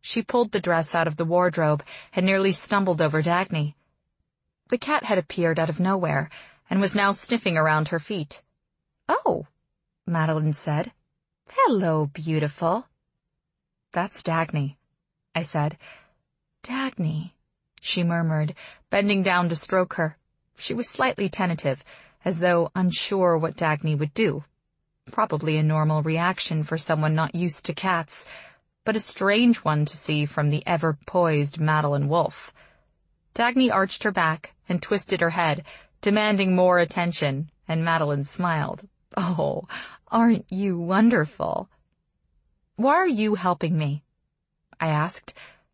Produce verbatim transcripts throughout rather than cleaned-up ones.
She pulled the dress out of the wardrobe and nearly stumbled over Dagny. The cat had appeared out of nowhere and was now sniffing around her feet. "Oh," Madeline said. "Hello, beautiful." "That's Dagny," I said. "Dagny," she murmured, bending down to stroke her. She was slightly tentative, as though unsure what Dagny would do. Probably a normal reaction for someone not used to cats, but a strange one to see from the ever-poised Madeline Wolfe. Dagny arched her back and twisted her head, demanding more attention, and Madeline smiled. "Oh, aren't you wonderful?" "Why are you helping me?" I asked.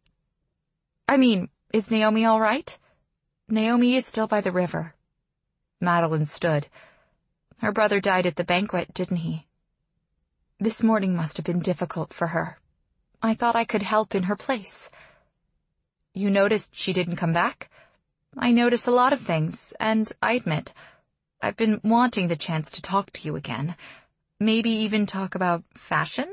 "I mean, is Naomi all right?" "Naomi is still by the river." Madeline stood. "Her brother died at the banquet, didn't he? This morning must have been difficult for her. I thought I could help in her place." "You noticed she didn't come back?" "I notice a lot of things, and I admit, I've been wanting the chance to talk to you again. Maybe even talk about fashion?"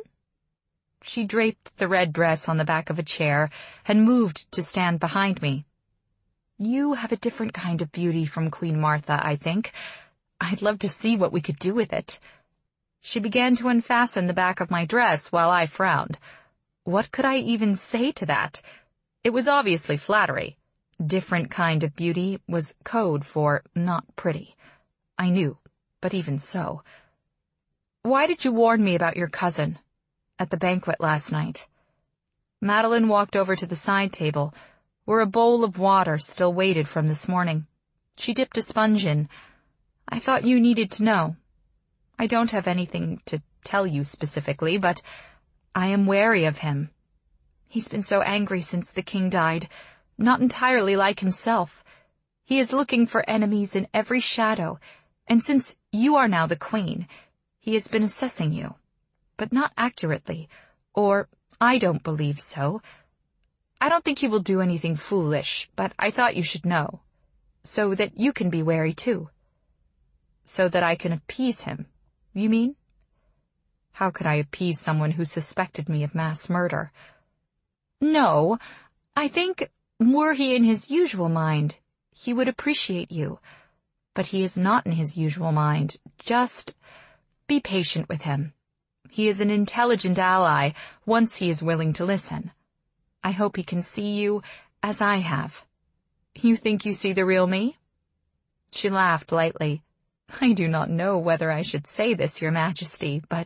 She draped the red dress on the back of a chair and moved to stand behind me. "You have a different kind of beauty from Queen Martha, I think. I'd love to see what we could do with it." She began to unfasten the back of my dress while I frowned. What could I even say to that? It was obviously flattery. Different kind of beauty was code for not pretty. I knew, but even so. "Why did you warn me about your cousin at the banquet last night?" Madeline walked over to the side table, where a bowl of water still waited from this morning. She dipped a sponge in. "I thought you needed to know. I don't have anything to tell you specifically, but I am wary of him. He's been so angry since the king died, not entirely like himself. He is looking for enemies in every shadow, and since you are now the queen, he has been assessing you, but not accurately, or I don't believe so. I don't think he will do anything foolish, but I thought you should know, so that you can be wary too." "So that I can appease him, you mean?" How could I appease someone who suspected me of mass murder? "No, I think, were he in his usual mind, he would appreciate you. But he is not in his usual mind. Just be patient with him. He is an intelligent ally once he is willing to listen. I hope he can see you as I have." "You think you see the real me?" She laughed lightly. "I do not know whether I should say this, Your Majesty, but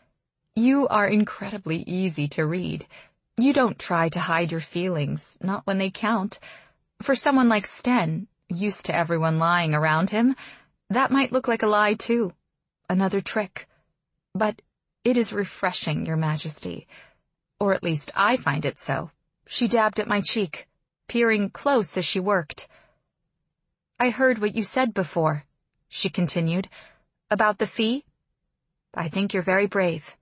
you are incredibly easy to read. You don't try to hide your feelings, not when they count. For someone like Sten, used to everyone lying around him, that might look like a lie too. Another trick. But it is refreshing, Your Majesty. Or at least I find it so." She dabbed at my cheek, peering close as she worked. "I heard what you said before," she continued, "about the fee. I think you're very brave."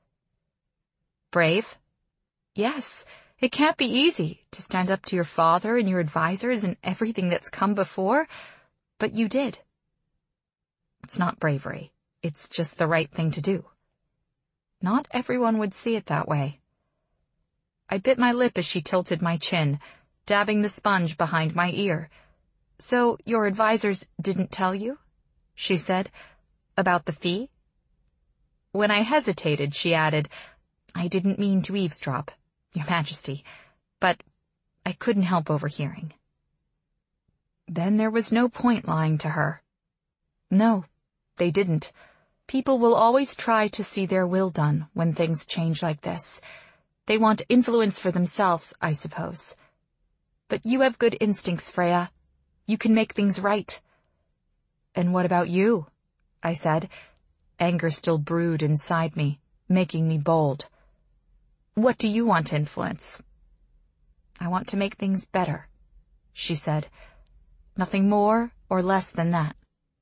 "Brave?" "Yes, it can't be easy to stand up to your father and your advisors and everything that's come before, but you did." "It's not bravery. It's just the right thing to do." "Not everyone would see it that way." I bit my lip as she tilted my chin, dabbing the sponge behind my ear. "So your advisors didn't tell you?" she said. "About the fee?" When I hesitated, she added, "I didn't mean to eavesdrop, Your Majesty, but I couldn't help overhearing." Then there was no point lying to her. No, they didn't. People will always try to see their will done when things change like this. They want influence for themselves, I suppose. But you have good instincts, Freya. You can make things right. "And what about you?" I said. Anger still brewed inside me, making me bold. "What do you want to influence?" "I want to make things better," she said. "Nothing more or less than that."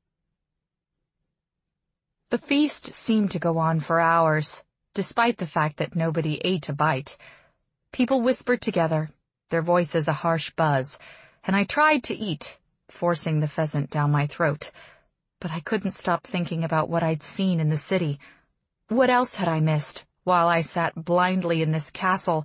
The feast seemed to go on for hours, despite the fact that nobody ate a bite. People whispered together, their voices a harsh buzz, and I tried to eat, forcing the pheasant down my throat. But I couldn't stop thinking about what I'd seen in the city. What else had I missed while I sat blindly in this castle,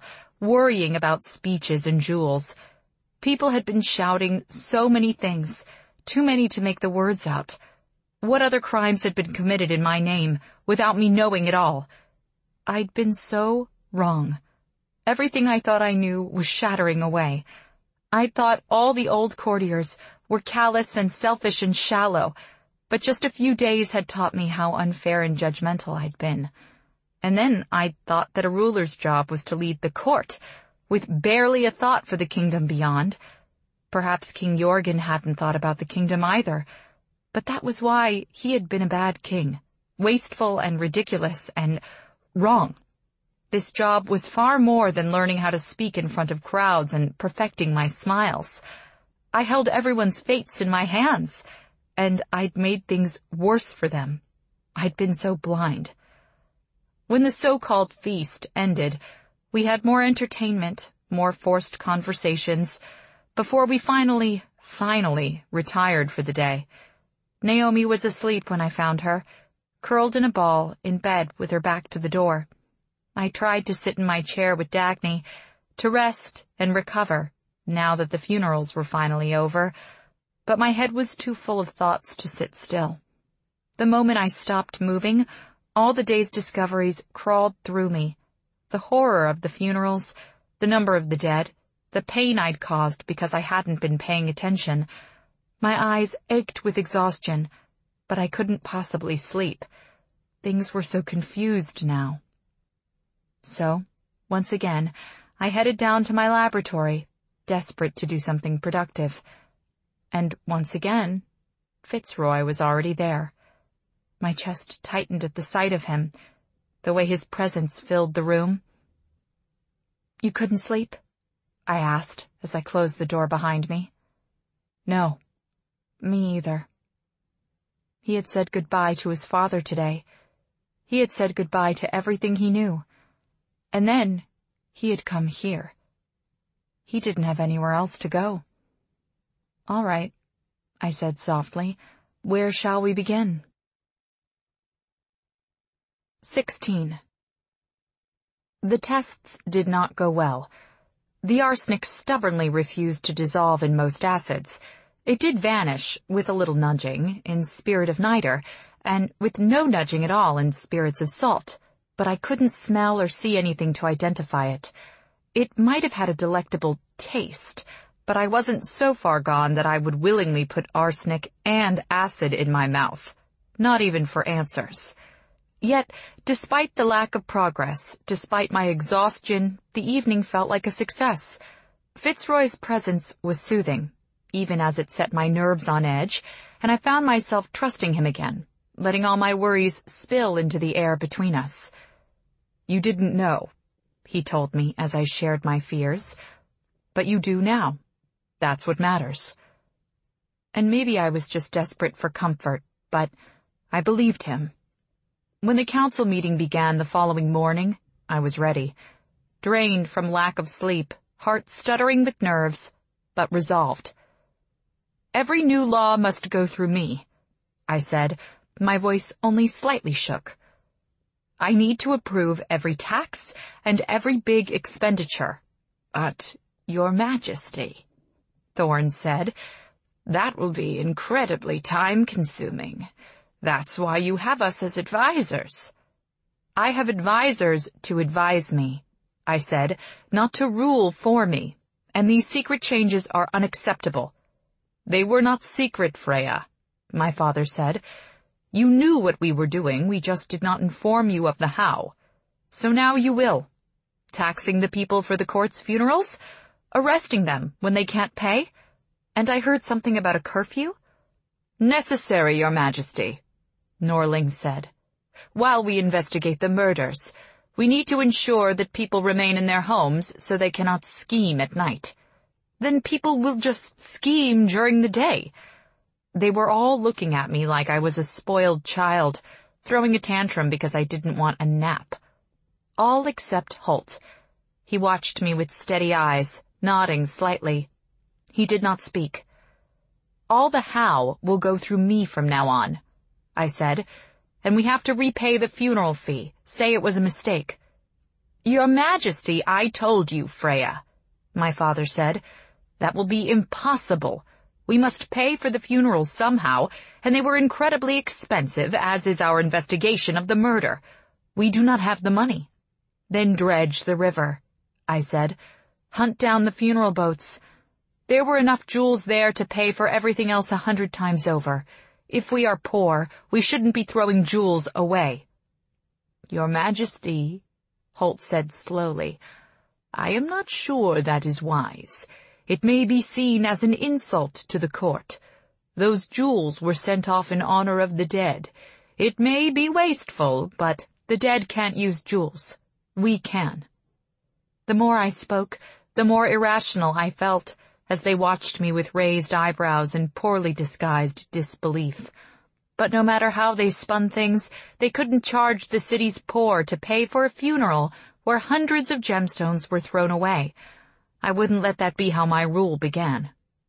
worrying about speeches and jewels. People had been shouting so many things, too many to make the words out. What other crimes had been committed in my name, without me knowing it all? I'd been so wrong. Everything I thought I knew was shattering away. I thought all the old courtiers were callous and selfish and shallow, but just a few days had taught me how unfair and judgmental I'd been. And then I'd thought that a ruler's job was to lead the court, with barely a thought for the kingdom beyond. Perhaps King Jorgen hadn't thought about the kingdom either, but that was why he had been a bad king, wasteful and ridiculous and wrong. This job was far more than learning how to speak in front of crowds and perfecting my smiles. I held everyone's fates in my hands, and I'd made things worse for them. I'd been so blind. When the so-called feast ended, we had more entertainment, more forced conversations, before we finally, finally retired for the day. Naomi was asleep when I found her, curled in a ball in bed with her back to the door. I tried to sit in my chair with Dagny, to rest and recover, now that the funerals were finally over, but my head was too full of thoughts to sit still. The moment I stopped moving, all the day's discoveries crawled through me. The horror of the funerals, the number of the dead, the pain I'd caused because I hadn't been paying attention. My eyes ached with exhaustion, but I couldn't possibly sleep. Things were so confused now. So, once again, I headed down to my laboratory, desperate to do something productive. And once again, Fitzroy was already there. My chest tightened at the sight of him, the way his presence filled the room. "You couldn't sleep?" I asked as I closed the door behind me. "No, me either." He had said goodbye to his father today. He had said goodbye to everything he knew. And then he had come here. He didn't have anywhere else to go. "All right," I said softly. "Where shall we begin?" Sixteen. The tests did not go well. The arsenic stubbornly refused to dissolve in most acids. It did vanish, with a little nudging, in spirit of niter, and with no nudging at all in spirits of salt, but I couldn't smell or see anything to identify it. It might have had a delectable taste, but I wasn't so far gone that I would willingly put arsenic and acid in my mouth, not even for answers. Yet, despite the lack of progress, despite my exhaustion, the evening felt like a success. Fitzroy's presence was soothing, even as it set my nerves on edge, and I found myself trusting him again, letting all my worries spill into the air between us. "You didn't know," he told me as I shared my fears. "But you do now. That's what matters." And maybe I was just desperate for comfort, but I believed him. When the council meeting began the following morning, I was ready, drained from lack of sleep, heart stuttering with nerves, but resolved. "Every new law must go through me," I said. My voice only slightly shook. "I need to approve every tax and every big expenditure." "But, Your Majesty," Thorne said, "that will be incredibly time-consuming. That's why you have us as advisors." "I have advisors to advise me," I said, "not to rule for me, and these secret changes are unacceptable." "They were not secret, Freya," my father said. "You knew what we were doing, we just did not inform you of the how. So now you will. Taxing the people for the court's funerals? Arresting them when they can't pay? And I heard something about a curfew?" "Necessary, Your Majesty," Norling said. "While we investigate the murders, we need to ensure that people remain in their homes so they cannot scheme at night. Then people will just scheme during the day." They were all looking at me like I was a spoiled child, throwing a tantrum because I didn't want a nap. All except Holt. He watched me with steady eyes, nodding slightly. He did not speak. "All the how will go through me from now on," I said, "and we have to repay the funeral fee, say it was a mistake." "Your Majesty, I told you, Freya," my father said. "That will be impossible. We must pay for the funerals somehow, and they were incredibly expensive, as is our investigation of the murder. We do not have the money." "Then dredge the river," I said. "Hunt down the funeral boats. There were enough jewels there to pay for everything else a hundred times over. If we are poor, we shouldn't be throwing jewels away." "Your Majesty," Holt said slowly, "I am not sure that is wise. It may be seen as an insult to the court. Those jewels were sent off in honor of the dead. It may be wasteful, but the dead can't use jewels. We can." The more I spoke, the more irrational I felt, as they watched me with raised eyebrows and poorly disguised disbelief. But no matter how they spun things, they couldn't charge the city's poor to pay for a funeral where hundreds of gemstones were thrown away. I wouldn't let that be how my rule began.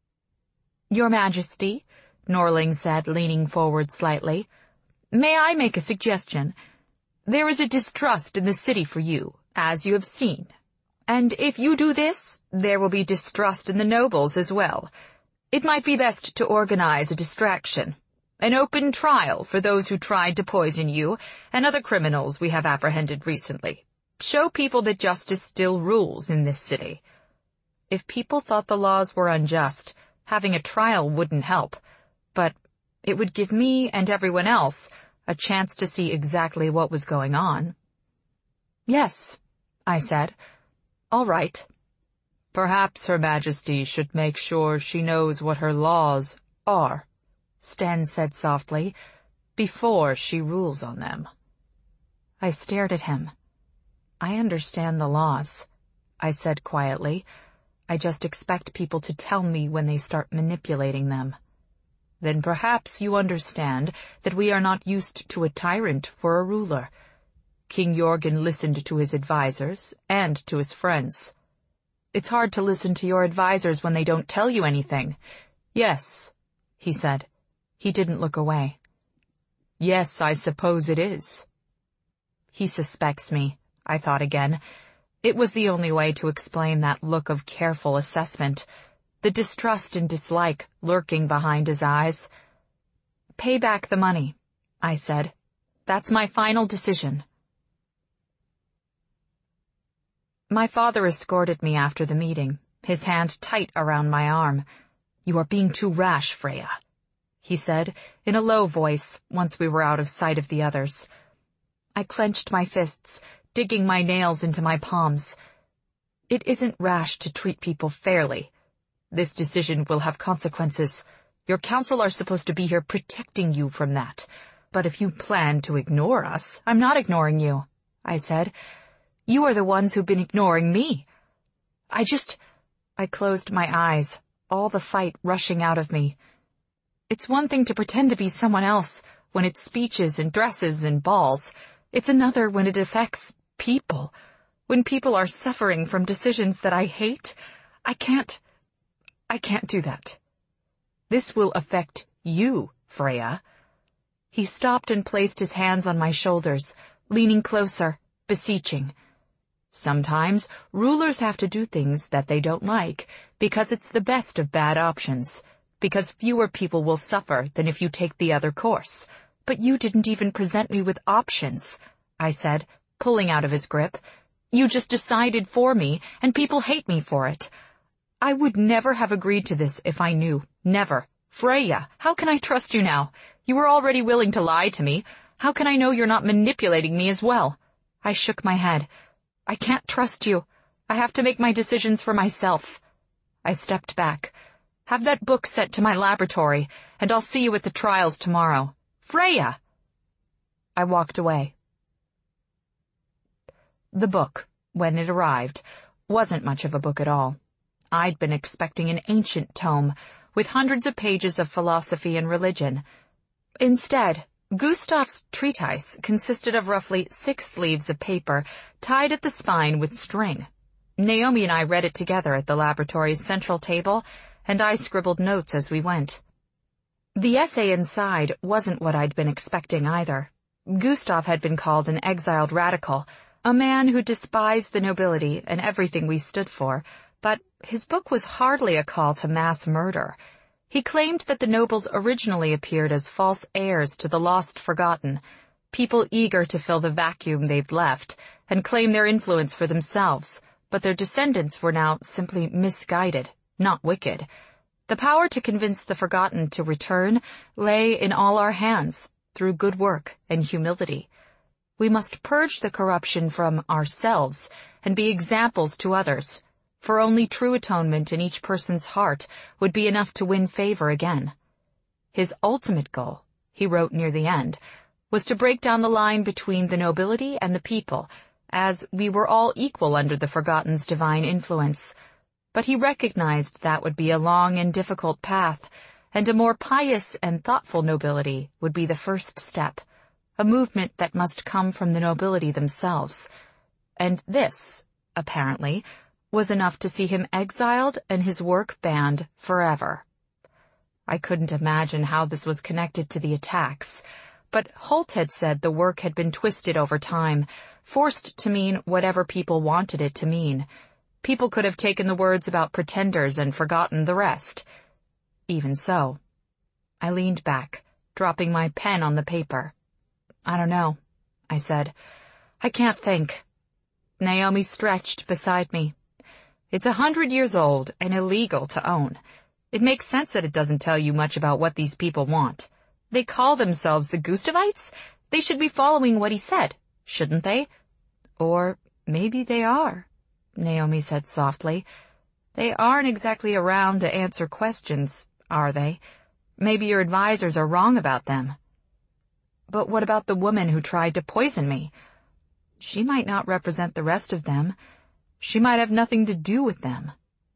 "Your Majesty," Norling said, leaning forward slightly, "may I make a suggestion? There is a distrust in the city for you, as you have seen. And if you do this, there will be distrust in the nobles as well. It might be best to organize a distraction. An open trial for those who tried to poison you and other criminals we have apprehended recently. Show people that justice still rules in this city." If people thought the laws were unjust, having a trial wouldn't help, but it would give me and everyone else a chance to see exactly what was going on. "Yes," I said. "All right." "Perhaps Her Majesty should make sure she knows what her laws are," Sten said softly, "before she rules on them." I stared at him. "I understand the laws," I said quietly. "I just expect people to tell me when they start manipulating them." "Then perhaps you understand that we are not used to a tyrant for a ruler. King Jorgen listened to his advisors and to his friends." "It's hard to listen to your advisors when they don't tell you anything." "Yes," he said. He didn't look away. "Yes, I suppose it is." He suspects me, I thought again. It was the only way to explain that look of careful assessment, the distrust and dislike lurking behind his eyes. "Pay back the money," I said. "That's my final decision." My father escorted me after the meeting, his hand tight around my arm. "You are being too rash, Freya," he said, in a low voice, once we were out of sight of the others. I clenched my fists, digging my nails into my palms. "It isn't rash to treat people fairly. This decision will have consequences. Your council are supposed to be here protecting you from that. But if you plan to ignore us—" "I'm not ignoring you," I said. "You are the ones who've been ignoring me. I just—" I closed my eyes, all the fight rushing out of me. It's one thing to pretend to be someone else when it's speeches and dresses and balls. It's another when it affects people. When people are suffering from decisions that I hate, I can't, I can't do that. This will affect you, Freya." He stopped and placed his hands on my shoulders, leaning closer, beseeching. "Sometimes rulers have to do things that they don't like because it's the best of bad options, because fewer people will suffer than if you take the other course. But you didn't even present me with options," I said, pulling out of his grip. "You just decided for me, and people hate me for it. I would never have agreed to this if I knew. Never. Freya, how can I trust you now? You were already willing to lie to me. How can I know you're not manipulating me as well?" I shook my head. "I can't trust you. I have to make my decisions for myself." I stepped back. "Have that book sent to my laboratory, and I'll see you at the trials tomorrow. Freya!" I walked away. The book, when it arrived, wasn't much of a book at all. I'd been expecting an ancient tome, with hundreds of pages of philosophy and religion. Instead, Gustav's treatise consisted of roughly six leaves of paper tied at the spine with string. Naomi and I read it together at the laboratory's central table, and I scribbled notes as we went. The essay inside wasn't what I'd been expecting either. Gustav had been called an exiled radical, A man who despised the nobility and everything we stood for, but his book was hardly a call to mass murder. He claimed that the nobles originally appeared as false heirs to the lost forgotten, people eager to fill the vacuum they'd left and claim their influence for themselves, but their descendants were now simply misguided, not wicked. The power to convince the forgotten to return lay in all our hands, through good work and humility. We must purge the corruption from ourselves and be examples to others, for only true atonement in each person's heart would be enough to win favor again. His ultimate goal, he wrote near the end, was to break down the line between the nobility and the people, as we were all equal under the Forgotten's divine influence. But he recognized that would be a long and difficult path, and a more pious and thoughtful nobility would be the first step, a movement that must come from the nobility themselves. And this, apparently, was enough to see him exiled and his work banned forever. I couldn't imagine how this was connected to the attacks, but Holt had said the work had been twisted over time, forced to mean whatever people wanted it to mean. People could have taken the words about pretenders and forgotten the rest. Even so, I leaned back, dropping my pen on the paper. I don't know, I said. I can't think. Naomi stretched beside me. It's a hundred years old and illegal to own. It makes sense that it doesn't tell you much about what these people want. They call themselves the Gustavites. They should be following what he said, shouldn't they? Or maybe they are, Naomi said softly. They aren't exactly around to answer questions, are they? Maybe your advisors are wrong about them. But what about the woman who tried to poison me? She might not represent the rest of them. She might have nothing to do with them.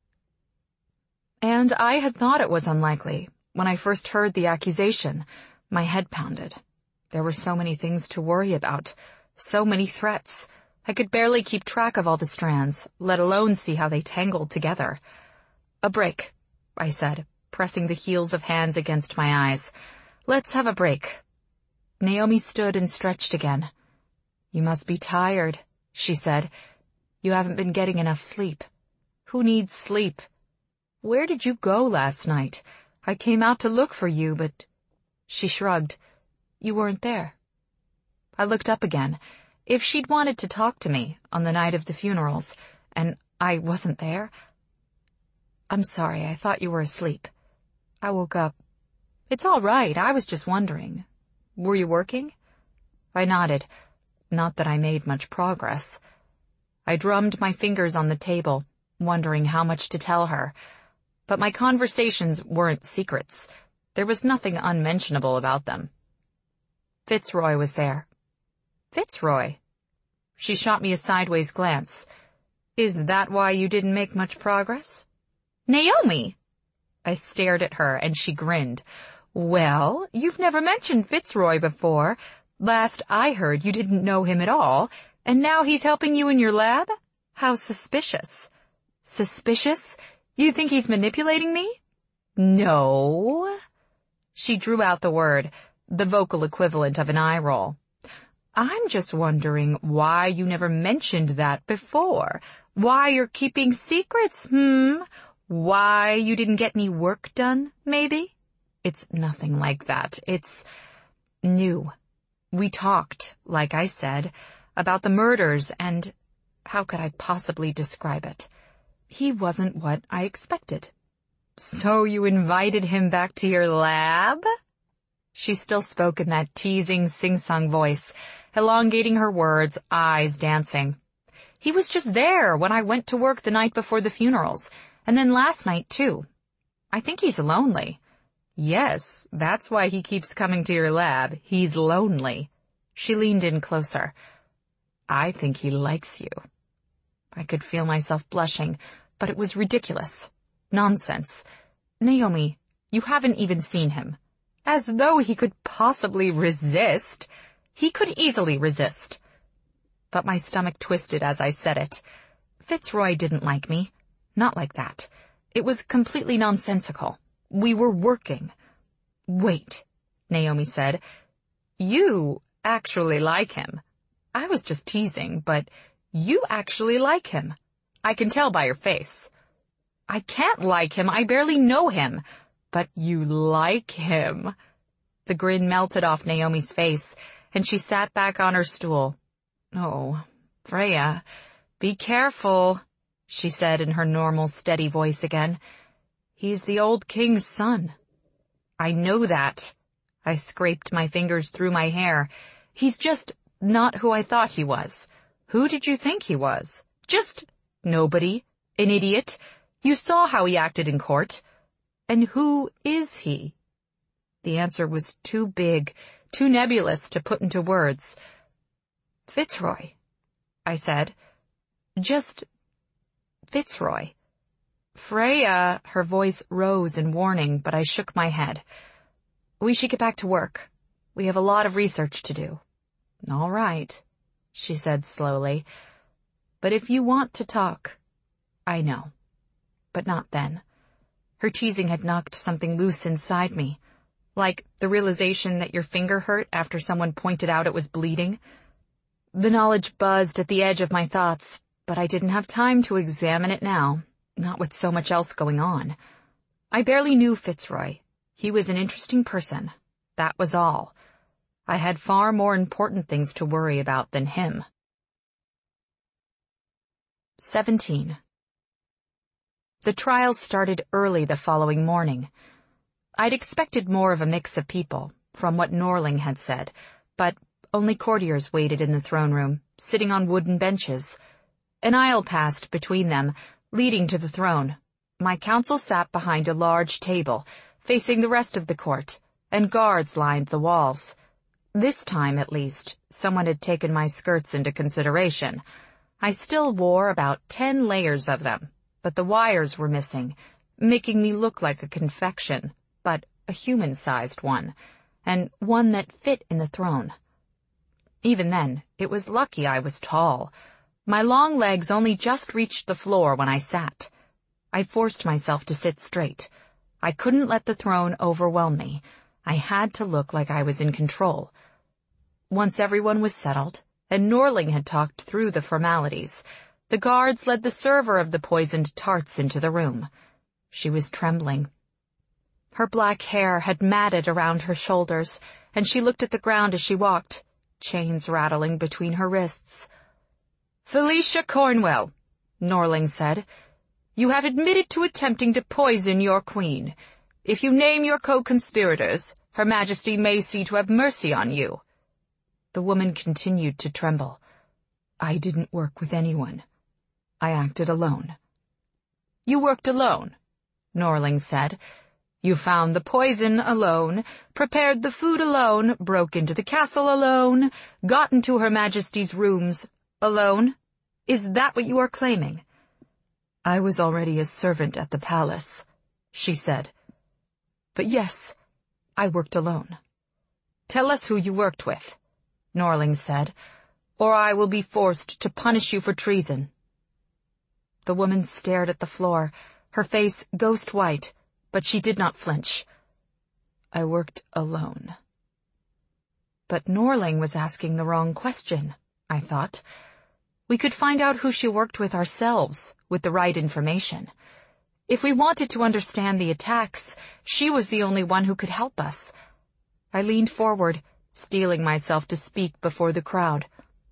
And I had thought it was unlikely. When I first heard the accusation, my head pounded. There were so many things to worry about, so many threats. I could barely keep track of all the strands, let alone see how they tangled together. A break, I said, pressing the heels of hands against my eyes. Let's have a break. Naomi stood and stretched again. You must be tired, she said. You haven't been getting enough sleep. Who needs sleep? Where did you go last night? I came out to look for you, but... She shrugged. You weren't there. I looked up again. If she'd wanted to talk to me on the night of the funerals, and I wasn't there... I'm sorry, I thought you were asleep. I woke up. It's all right, I was just wondering. Were you working? I nodded. Not that I made much progress. I drummed my fingers on the table, wondering how much to tell her. But my conversations weren't secrets. There was nothing unmentionable about them. Fitzroy was there. Fitzroy? She shot me a sideways glance. Is that why you didn't make much progress? Naomi! I stared at her and she grinned. Well, you've never mentioned Fitzroy before. Last I heard you didn't know him at all, and now he's helping you in your lab? How suspicious. Suspicious? You think he's manipulating me? No. She drew out the word, the vocal equivalent of an eye roll. I'm just wondering why you never mentioned that before. Why you're keeping secrets, hmm? Why you didn't get any work done, maybe? It's nothing like that. It's new. We talked, like I said, about the murders and how could I possibly describe it? He wasn't what I expected. So you invited him back to your lab? She still spoke in that teasing, sing-song voice, elongating her words, eyes dancing. He was just there when I went to work the night before the funerals, and then last night too. I think he's lonely. Yes, that's why he keeps coming to your lab. He's lonely. She leaned in closer. I think he likes you. I could feel myself blushing, but it was ridiculous. Nonsense. Naomi, you haven't even seen him. As though he could possibly resist. He could easily resist. But my stomach twisted as I said it. Fitzroy didn't like me. Not like that. It was completely nonsensical. We were working. Wait, Naomi said. You actually like him. I was just teasing, but you actually like him. I can tell by your face. I can't like him. I barely know him. But you like him. The grin melted off Naomi's face, and she sat back on her stool. Oh, Freya, be careful, she said in her normal, steady voice again. He's the old king's son. I know that. I scraped my fingers through my hair. He's just not who I thought he was. Who did you think he was? Just nobody. An idiot. You saw how he acted in court. And who is he? The answer was too big, too nebulous to put into words. Fitzroy, I said. Just Fitzroy. Freya, her voice rose in warning, but I shook my head. We should get back to work. We have a lot of research to do. All right, she said slowly. But if you want to talk, I know. But not then. Her teasing had knocked something loose inside me, like the realization that your finger hurt after someone pointed out it was bleeding. The knowledge buzzed at the edge of my thoughts, but I didn't have time to examine it now, not with so much else going on. I barely knew Fitzroy. He was an interesting person. That was all. I had far more important things to worry about than him. Seventeen. The trial started early the following morning. I'd expected more of a mix of people, from what Norling had said, but only courtiers waited in the throne room, sitting on wooden benches. An aisle passed between them, leading to the throne. My counsel sat behind a large table, facing the rest of the court, and guards lined the walls. This time, at least, someone had taken my skirts into consideration. I still wore about ten layers of them, but the wires were missing, making me look like a confection, but a human-sized one, and one that fit in the throne. Even then, it was lucky I was tall. My long legs only just reached the floor when I sat. I forced myself to sit straight. I couldn't let the throne overwhelm me. I had to look like I was in control. Once everyone was settled, and Norling had talked through the formalities, the guards led the server of the poisoned tarts into the room. She was trembling. Her black hair had matted around her shoulders, and she looked at the ground as she walked, chains rattling between her wrists. "Felicia Cornwell," Norling said, "you have admitted to attempting to poison your queen. If you name your co-conspirators, Her Majesty may see to have mercy on you." The woman continued to tremble. "I didn't work with anyone. I acted alone." "You worked alone," Norling said. "You found the poison alone, prepared the food alone, broke into the castle alone, got into Her Majesty's rooms alone. Is that what you are claiming?" "I was already a servant at the palace," she said. "But yes, I worked alone." "Tell us who you worked with," Norling said, "or I will be forced to punish you for treason." The woman stared at the floor, her face ghost white, but she did not flinch. "I worked alone." But Norling was asking the wrong question, I thought. We could find out who she worked with ourselves, with the right information. If we wanted to understand the attacks, she was the only one who could help us. I leaned forward, steeling myself to speak before the crowd.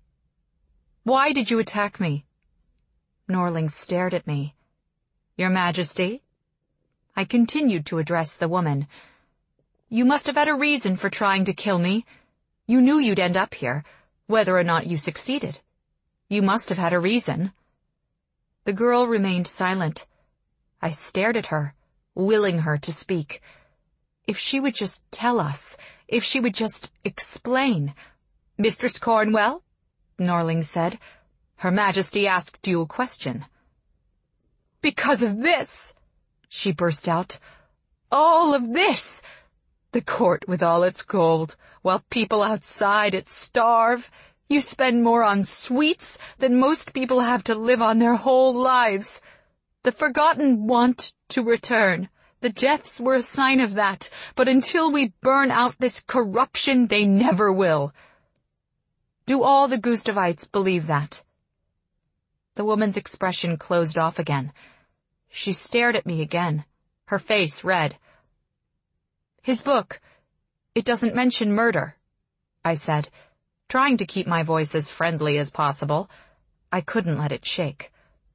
"Why did you attack me?" Norling stared at me. "Your Majesty?" I continued to address the woman. "You must have had a reason for trying to kill me. You knew you'd end up here, whether or not you succeeded. You must have had a reason." The girl remained silent. I stared at her, willing her to speak. If she would just tell us, if she would just explain. "Mistress Cornwell," Norling said, "Her Majesty asked you a question." "Because of this," she burst out. "All of this. The court with all its gold, while people outside it starve. You spend more on sweets than most people have to live on their whole lives. The Forgotten want to return. The deaths were a sign of that, but until we burn out this corruption, they never will." Do all the Gustavites believe that?" The woman's expression closed off again. She stared at me again, her face red. "His book, it doesn't mention murder," I said, trying to keep my voice as friendly as possible. I couldn't let it shake.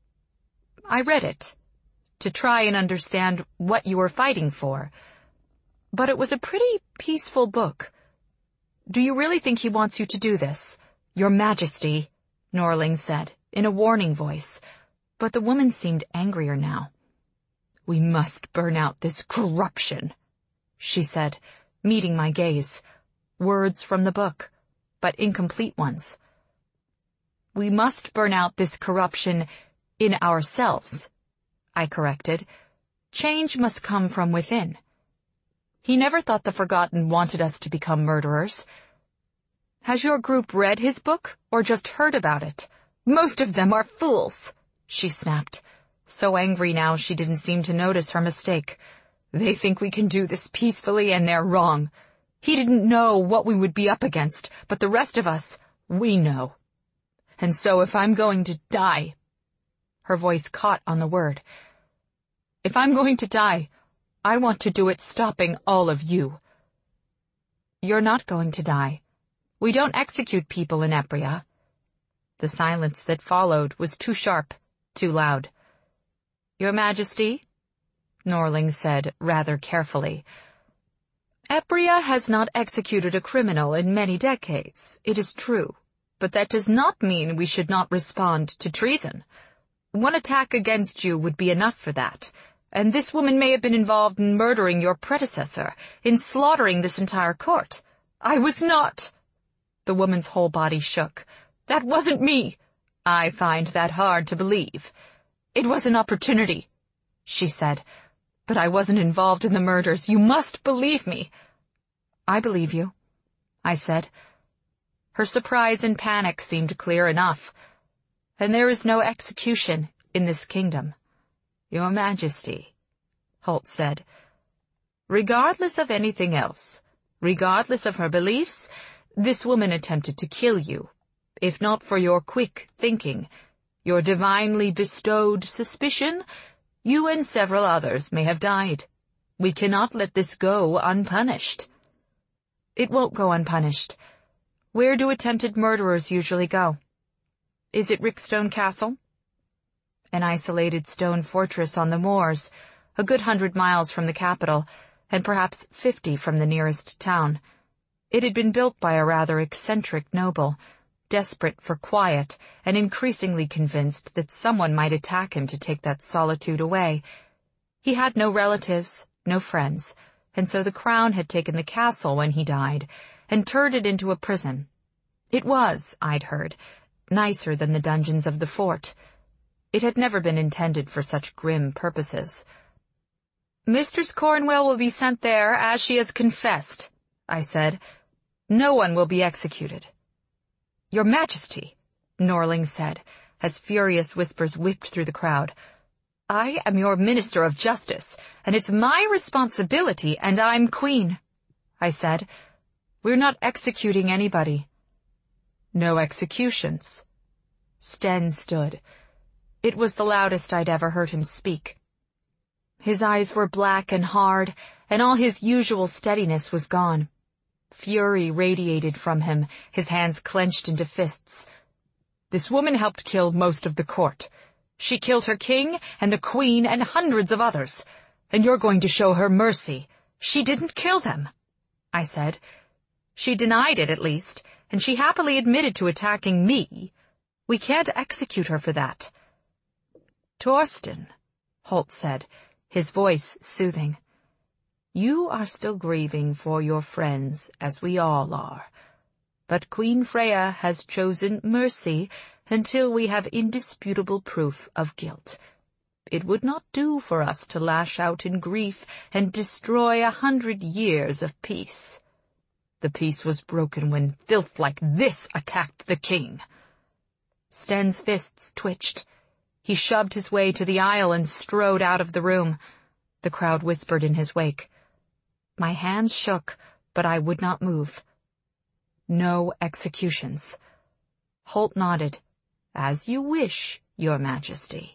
"I read it, to try and understand what you were fighting for. But it was a pretty peaceful book. Do you really think he wants you to do this, Your Majesty?" Norling said, in a warning voice, but the woman seemed angrier now. "We must burn out this corruption," she said, meeting my gaze. Words from the book, but incomplete ones. "We must burn out this corruption in ourselves," I corrected. "Change must come from within. He never thought the Forgotten wanted us to become murderers." "Has your group read his book, or just heard about it?" "Most of them are fools," she snapped, so angry now she didn't seem to notice her mistake. "They think we can do this peacefully, and they're wrong. He didn't know what we would be up against, but the rest of us, we know. And so if I'm going to die," her voice caught on the word, "if I'm going to die, I want to do it stopping all of you." "You're not going to die. We don't execute people in Epria." The silence that followed was too sharp, too loud. "Your Majesty," Norling said rather carefully, "Epria has not executed a criminal in many decades, it is true, but that does not mean we should not respond to treason. One attack against you would be enough for that, and this woman may have been involved in murdering your predecessor, in slaughtering this entire court." "I was not!" The woman's whole body shook. "That wasn't me." "I find that hard to believe." "It was an opportunity," she said, "but I wasn't involved in the murders. You must believe me." "I believe you," I said. Her surprise and panic seemed clear enough. "And there is no execution in this kingdom." "Your Majesty," Holt said, "regardless of anything else, regardless of her beliefs, this woman attempted to kill you. If not for your quick thinking, your divinely bestowed suspicion, you and several others may have died. We cannot let this go unpunished." "It won't go unpunished. Where do attempted murderers usually go? Is it Rickstone Castle?" An isolated stone fortress on the moors, a good hundred miles from the capital, and perhaps fifty from the nearest town. It had been built by a rather eccentric noble, desperate for quiet and increasingly convinced that someone might attack him to take that solitude away. He had no relatives, no friends, and so the crown had taken the castle when he died and turned it into a prison. It was, I'd heard, nicer than the dungeons of the fort. It had never been intended for such grim purposes. "Mistress Cornwell will be sent there as she has confessed," I said. "No one will be executed." "Your Majesty," Norling said, as furious whispers whipped through the crowd, "I am your Minister of Justice, and it's my responsibility, and I'm Queen," I said. "We're not executing anybody." "No executions." Sten stood. It was the loudest I'd ever heard him speak. His eyes were black and hard, and all his usual steadiness was gone. Fury radiated from him, his hands clenched into fists. "This woman helped kill most of the court. She killed her king and the queen and hundreds of others, and you're going to show her mercy. She didn't kill them," I said. "She denied it, at least, and she happily admitted to attacking me. We can't execute her for that." "Torsten," Holt said, his voice soothing, "you are still grieving for your friends, as we all are. But Queen Freya has chosen mercy until we have indisputable proof of guilt. It would not do for us to lash out in grief and destroy a hundred years of peace. The peace was broken when filth like this attacked the king." Sten's fists twitched. He shoved his way to the aisle and strode out of the room. The crowd whispered in his wake. My hands shook, but I would not move. No executions. Holt nodded. "As you wish, Your Majesty."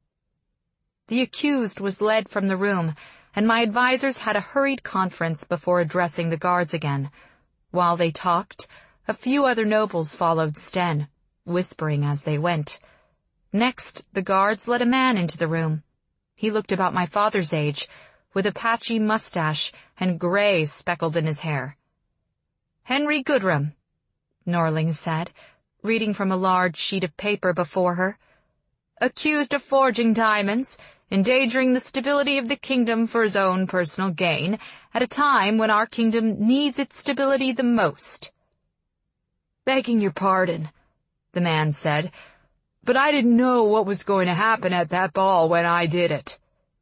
The accused was led from the room, and my advisers had a hurried conference before addressing the guards again. While they talked, a few other nobles followed Sten, whispering as they went. Next, the guards led a man into the room. He looked about my father's age, with a patchy mustache and gray speckled in his hair. "Henry Goodrum," Norling said, reading from a large sheet of paper before her. "Accused of forging diamonds, endangering the stability of the kingdom for his own personal gain, at a time when our kingdom needs its stability the most." "Begging your pardon," the man said, "but I didn't know what was going to happen at that ball when I did it."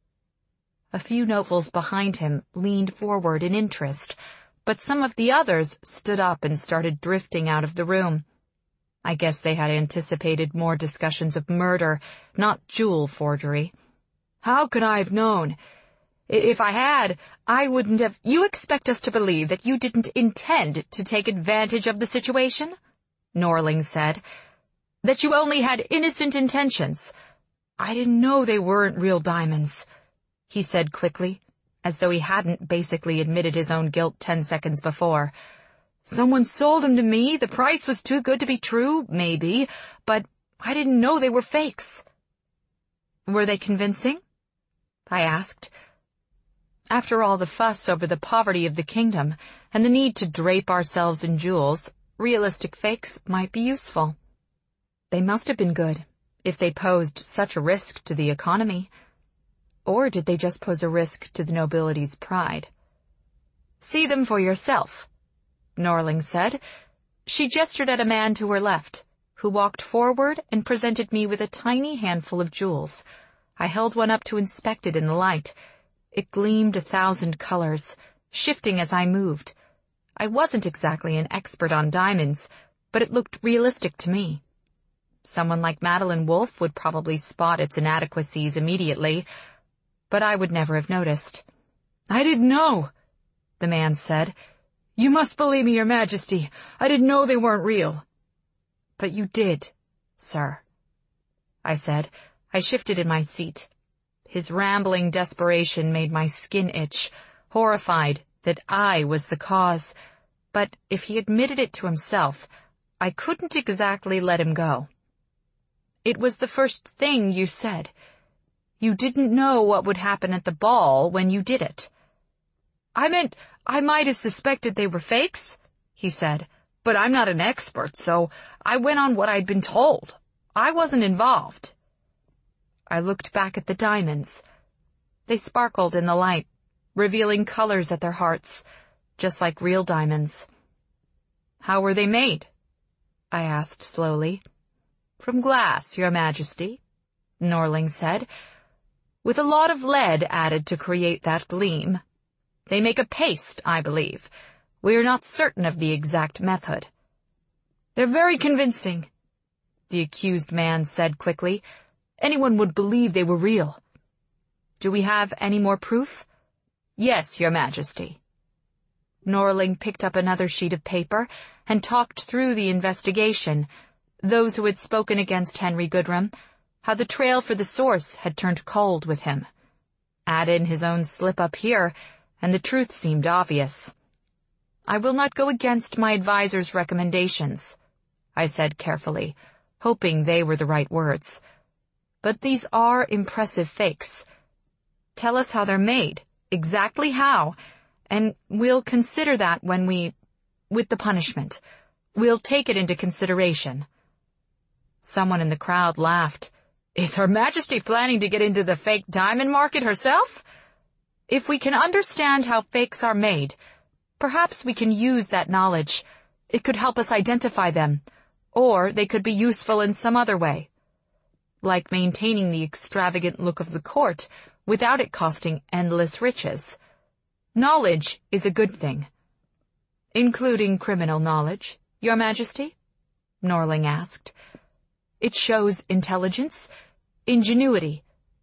A few nobles behind him leaned forward in interest, but some of the others stood up and started drifting out of the room. I guess they had anticipated more discussions of murder, not jewel forgery. "How could I have known? If I had, I wouldn't have—" "You expect us to believe that you didn't intend to take advantage of the situation?" Norling said. "That you only had innocent intentions?" "I didn't know they weren't real diamonds," he said quickly, as though he hadn't basically admitted his own guilt ten seconds before. "Someone sold them to me, the price was too good to be true, maybe, but I didn't know they were fakes." "Were they convincing?" I asked. After all the fuss over the poverty of the kingdom and the need to drape ourselves in jewels, realistic fakes might be useful. They must have been good, if they posed such a risk to the economy. Or did they just pose a risk to the nobility's pride? "See them for yourself," Norling said. She gestured at a man to her left, who walked forward and presented me with a tiny handful of jewels. I held one up to inspect it in the light. It gleamed a thousand colors, shifting as I moved. I wasn't exactly an expert on diamonds, but it looked realistic to me. Someone like Madeline Wolfe would probably spot its inadequacies immediately, but I would never have noticed. "I didn't know," the man said. "You must believe me, Your Majesty. I didn't know they weren't real." "But you did, sir," I said. I shifted in my seat. His rambling desperation made my skin itch, horrified that I was the cause. But if he admitted it to himself, I couldn't exactly let him go. "It was the first thing you said. You didn't know what would happen at the ball when you did it." "I meant I might have suspected they were fakes," he said, "but I'm not an expert, so I went on what I'd been told. I wasn't involved." I looked back at the diamonds. They sparkled in the light, revealing colors at their hearts, just like real diamonds. "How were they made?" I asked slowly. "From glass, Your Majesty," Norling said, "with a lot of lead added to create that gleam. They make a paste, I believe. We are not certain of the exact method." "They're very convincing," the accused man said quickly. "Anyone would believe they were real." "Do we have any more proof?" "Yes, Your Majesty." Norling picked up another sheet of paper and talked through the investigation, those who had spoken against Henry Goodrum, how the trail for the source had turned cold with him. Add in his own slip-up here, and the truth seemed obvious. "I will not go against my advisor's recommendations," I said carefully, hoping they were the right words. "But these are impressive fakes. Tell us how they're made, exactly how, and we'll consider that when we... with the punishment. We'll take it into consideration." Someone in the crowd laughed. "Is Her Majesty planning to get into the fake diamond market herself?" "If we can understand how fakes are made, perhaps we can use that knowledge. It could help us identify them, or they could be useful in some other way. Like maintaining the extravagant look of the court without it costing endless riches. Knowledge is a good thing." "Including criminal knowledge, Your Majesty?" Norling asked. "It shows intelligence, ingenuity."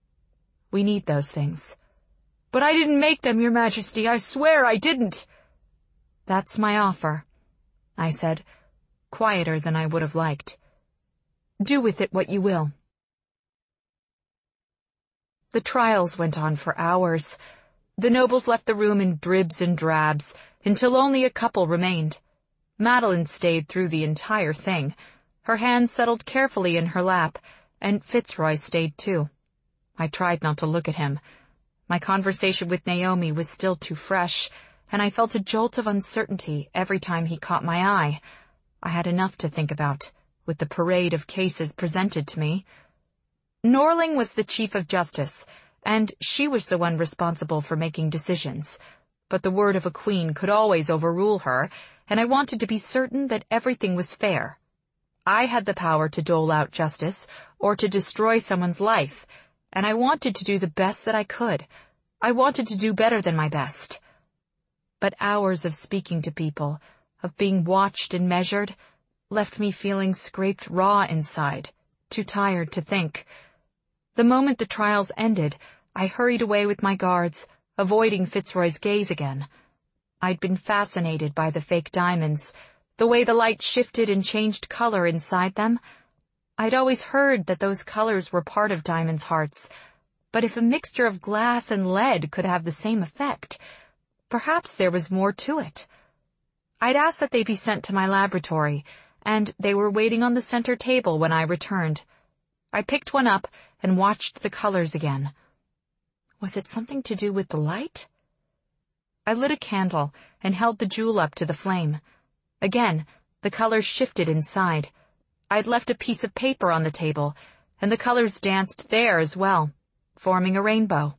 "We need those things." "But I didn't make them, Your Majesty. I swear I didn't." "That's my offer," I said, quieter than I would have liked. Do with it what you will." The trials went on for hours. The nobles left the room in dribs and drabs, until only a couple remained. Madeline stayed through the entire thing. Her hands settled carefully in her lap, and Fitzroy stayed too. I tried not to look at him. My conversation with Naomi was still too fresh, and I felt a jolt of uncertainty every time he caught my eye. I had enough to think about, with the parade of cases presented to me. Norling was the Chief of Justice, and she was the one responsible for making decisions. But the word of a queen could always overrule her, and I wanted to be certain that everything was fair. I had the power to dole out justice, or to destroy someone's life, and I wanted to do the best that I could. I wanted to do better than my best. But hours of speaking to people, of being watched and measured, left me feeling scraped raw inside, too tired to think. The moment the trials ended, I hurried away with my guards, avoiding Fitzroy's gaze again. I'd been fascinated by the fake diamonds, the way the light shifted and changed color inside them. I'd always heard that those colors were part of diamonds' hearts, but if a mixture of glass and lead could have the same effect, perhaps there was more to it. I'd asked that they be sent to my laboratory, and they were waiting on the center table when I returned. I picked one up and watched the colors again. Was it something to do with the light? I lit a candle and held the jewel up to the flame. Again, the colors shifted inside. I'd left a piece of paper on the table, and the colors danced there as well, forming a rainbow.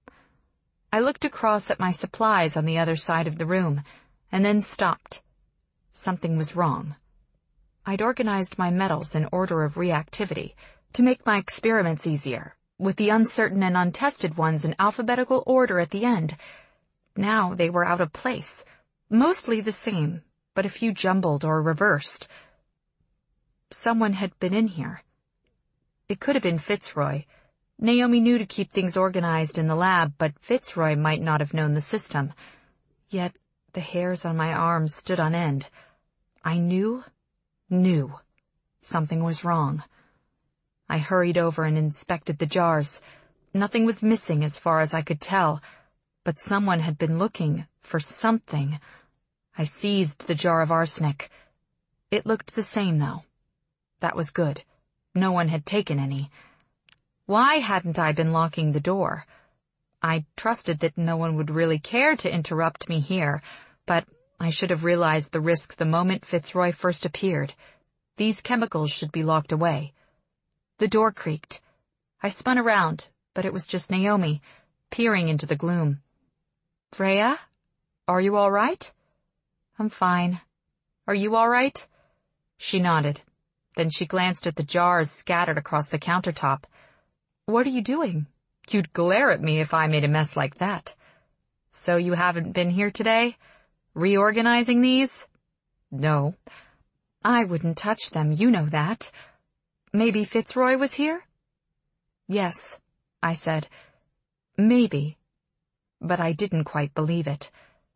I looked across at my supplies on the other side of the room, and then stopped. Something was wrong. I'd organized my metals in order of reactivity to make my experiments easier, with the uncertain and untested ones in alphabetical order at the end. Now they were out of place, mostly the same, but a few jumbled or reversed. Someone had been in here. It could have been Fitzroy. Naomi knew to keep things organized in the lab, but Fitzroy might not have known the system. Yet the hairs on my arms stood on end. I knew, knew. Something was wrong. I hurried over and inspected the jars. Nothing was missing as far as I could tell, but someone had been looking for something. I seized the jar of arsenic. It looked the same, though. That was good. No one had taken any. Why hadn't I been locking the door? I trusted that no one would really care to interrupt me here, but I should have realized the risk the moment Fitzroy first appeared. These chemicals should be locked away. The door creaked. I spun around, but it was just Naomi, peering into the gloom. "Freya? Are you all right?" "I'm fine. Are you all right?" She nodded. Then she glanced at the jars scattered across the countertop. "What are you doing? You'd glare at me if I made a mess like that." "So you haven't been here today? Reorganizing these?" "No. I wouldn't touch them, you know that. Maybe Fitzroy was here?" "Yes," I said. "Maybe." But I didn't quite believe it.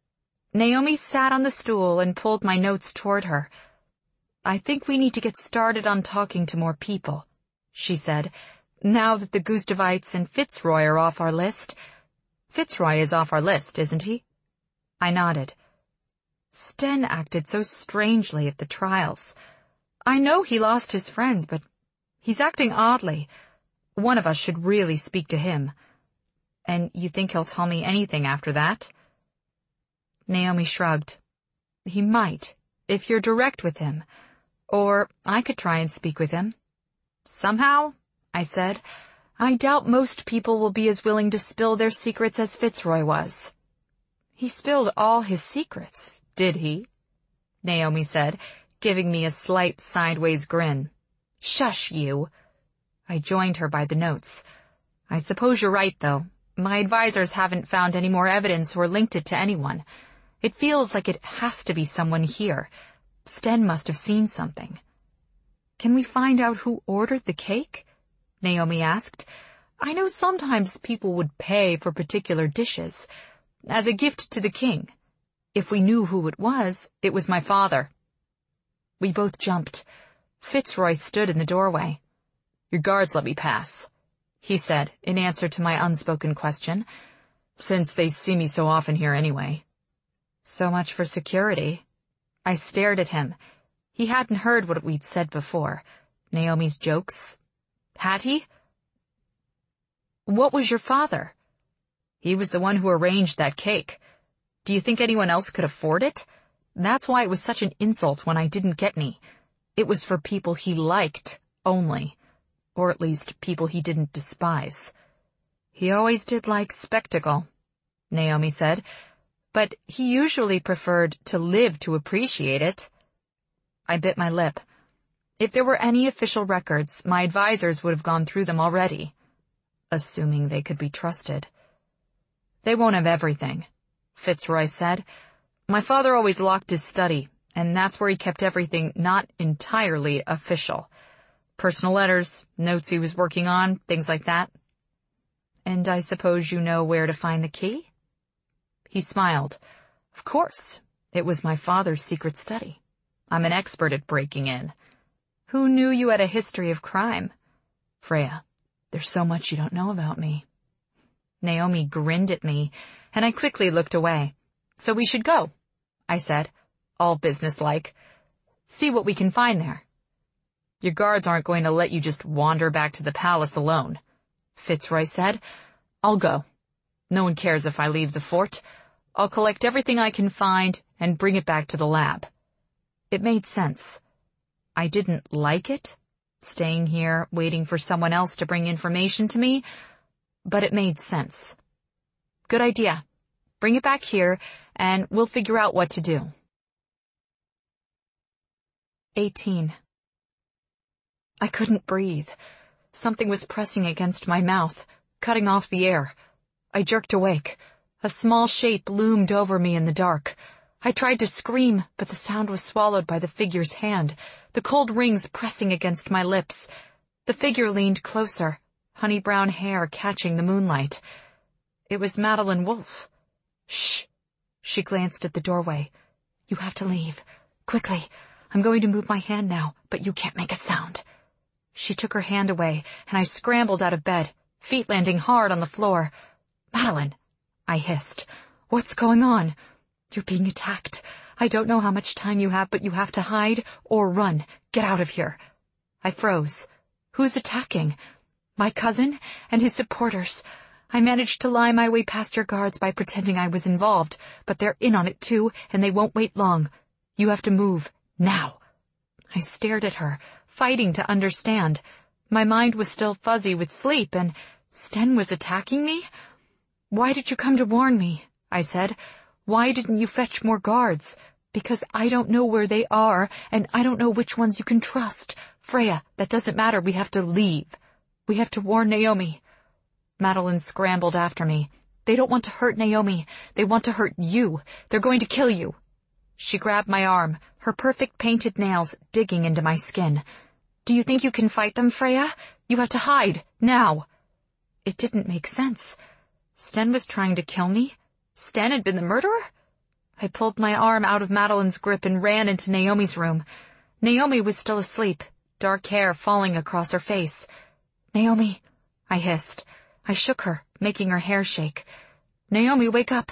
Naomi sat on the stool and pulled my notes toward her. "I think we need to get started on talking to more people," she said, "now that the Gustavites and Fitzroy are off our list." "Fitzroy is off our list, isn't he?" I nodded. Sten acted so strangely at the trials. I know he lost his friends, but he's acting oddly. One of us should really speak to him. "And you think he'll tell me anything after that?" Naomi shrugged. "He might, if you're direct with him. Or I could try and speak with him." "Somehow," I said, "I doubt most people will be as willing to spill their secrets as Fitzroy was." "He spilled all his secrets, did he?" Naomi said, giving me a slight sideways grin. "Shush, you." I joined her by the notes. "I suppose you're right, though. My advisors haven't found any more evidence or linked it to anyone. It feels like it has to be someone here. Sten must have seen something." "Can we find out who ordered the cake?" Naomi asked. "I know sometimes people would pay for particular dishes, as a gift to the king. If we knew who it was, it was my father." We both jumped. Fitzroy stood in the doorway. "Your guards let me pass," he said in answer to my unspoken question, "since they see me so often here anyway." So much for security. I stared at him. He hadn't heard what we'd said before. Naomi's jokes. Had he? "What was your father?" "He was the one who arranged that cake. Do you think anyone else could afford it? That's why it was such an insult when I didn't get any. It was for people he liked, only. Or at least people he didn't despise." "He always did like spectacle," Naomi said, "but he usually preferred to live to appreciate it." I bit my lip. If there were any official records, my advisors would have gone through them already. Assuming they could be trusted. "They won't have everything," Fitzroy said. "My father always locked his study, and that's where he kept everything not entirely official. Personal letters, notes he was working on, things like that." "And I suppose you know where to find the key?" He smiled. "Of course. It was my father's secret study. I'm an expert at breaking in." "Who knew you had a history of crime?" "Freya, there's so much you don't know about me." Naomi grinned at me, and I quickly looked away. "So we should go," I said, all businesslike. "See what we can find there." "Your guards aren't going to let you just wander back to the palace alone," Fitzroy said. "I'll go. No one cares if I leave the fort. I'll collect everything I can find and bring it back to the lab." It made sense. I didn't like it, staying here, waiting for someone else to bring information to me, but it made sense. "Good idea. Bring it back here, and we'll figure out what to do." eighteen. I couldn't breathe. Something was pressing against my mouth, cutting off the air. I jerked awake. A small shape loomed over me in the dark. I tried to scream, but the sound was swallowed by the figure's hand, the cold rings pressing against my lips. The figure leaned closer, honey brown hair catching the moonlight. It was Madeline Wolfe. "Shh." She glanced at the doorway. "You have to leave. Quickly. I'm going to move my hand now, but you can't make a sound." She took her hand away, and I scrambled out of bed, feet landing hard on the floor. "Madeline," I hissed. "What's going on?" "You're being attacked. I don't know how much time you have, but you have to hide or run. Get out of here." I froze. "Who's attacking?" "My cousin and his supporters. I managed to lie my way past your guards by pretending I was involved, but they're in on it too, and they won't wait long. You have to move, now." I stared at her, fighting to understand. My mind was still fuzzy with sleep, and Sten was attacking me? "Why did you come to warn me?" I said. "Why didn't you fetch more guards?" "Because I don't know where they are, and I don't know which ones you can trust. Freya, that doesn't matter. We have to leave. We have to warn Naomi." Madeline scrambled after me. "They don't want to hurt Naomi. They want to hurt you. They're going to kill you." She grabbed my arm, her perfect painted nails digging into my skin. "Do you think you can fight them, Freya? You have to hide, now." It didn't make sense. Sten was trying to kill me? Sten had been the murderer? I pulled my arm out of Madeline's grip and ran into Naomi's room. Naomi was still asleep, dark hair falling across her face. "Naomi," I hissed. I shook her, making her hair shake. "Naomi, wake up."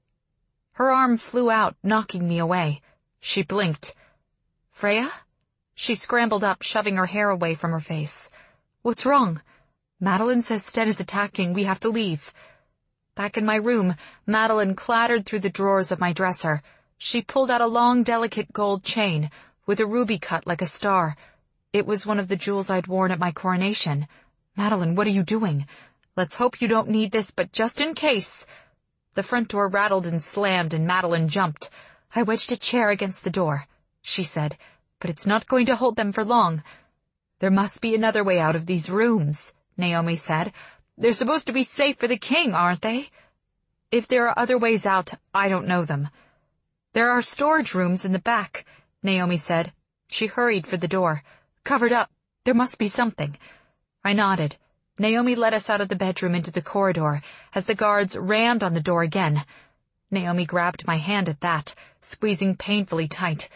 Her arm flew out, knocking me away. She blinked. "Freya?" She scrambled up, shoving her hair away from her face. "What's wrong?" "Madeline says Sten is attacking. We have to leave." Back in my room, Madeline clattered through the drawers of my dresser. She pulled out a long, delicate gold chain, with a ruby cut like a star. It was one of the jewels I'd worn at my coronation. "Madeline, what are you doing?" "Let's hope you don't need this, but just in case." The front door rattled and slammed, and Madeline jumped. I wedged a chair against the door. She said, "But it's not going to hold them for long." "There must be another way out of these rooms," Naomi said. "They're supposed to be safe for the king, aren't they?" "If there are other ways out, I don't know them." "There are storage rooms in the back," Naomi said. She hurried for the door. "Covered up. There must be something." I nodded. Naomi led us out of the bedroom into the corridor, as the guards rammed on the door again. Naomi grabbed my hand at that, squeezing painfully tight.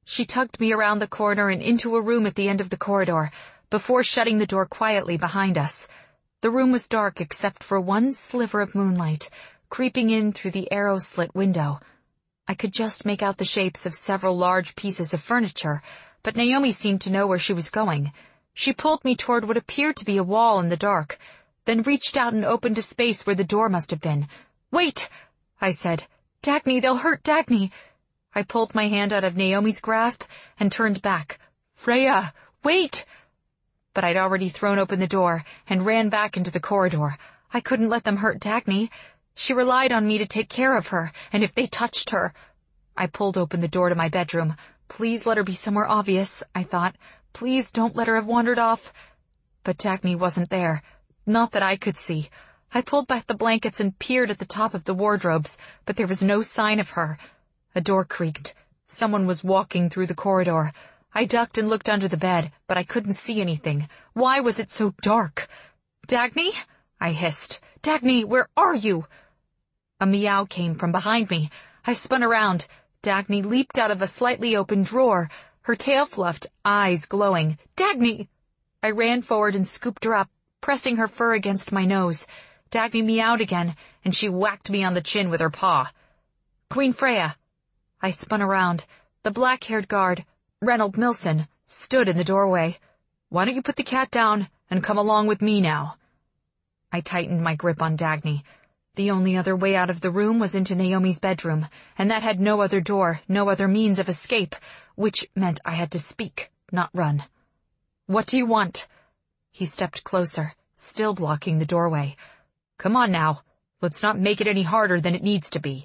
She tugged me around the corner and into a room at the end of the corridor, before shutting the door quietly behind us. The room was dark except for one sliver of moonlight, creeping in through the arrow-slit window. I could just make out the shapes of several large pieces of furniture, but Naomi seemed to know where she was going. She pulled me toward what appeared to be a wall in the dark, then reached out and opened a space where the door must have been. "Wait," I said. "Dagny, they'll hurt Dagny." I pulled my hand out of Naomi's grasp and turned back. "Freya, wait!" But I'd already thrown open the door and ran back into the corridor. I couldn't let them hurt Dagny. She relied on me to take care of her, and if they touched her... I pulled open the door to my bedroom. Please let her be somewhere obvious, I thought. Please don't let her have wandered off. But Dagny wasn't there. Not that I could see. I pulled back the blankets and peered at the top of the wardrobes, but there was no sign of her. A door creaked. Someone was walking through the corridor. I ducked and looked under the bed, but I couldn't see anything. Why was it so dark? "Dagny?" I hissed. "Dagny, where are you?" A meow came from behind me. I spun around. Dagny leaped out of a slightly open drawer, her tail fluffed, eyes glowing. "Dagny!" I ran forward and scooped her up, pressing her fur against my nose. Dagny meowed again, and she whacked me on the chin with her paw. "Queen Freya." I spun around. The black-haired guard, Reynold Milson, stood in the doorway. "Why don't you put the cat down and come along with me now?" I tightened my grip on Dagny. The only other way out of the room was into Naomi's bedroom, and that had no other door, no other means of escape, which meant I had to speak, not run. "What do you want?" He stepped closer, still blocking the doorway. "Come on now. Let's not make it any harder than it needs to be."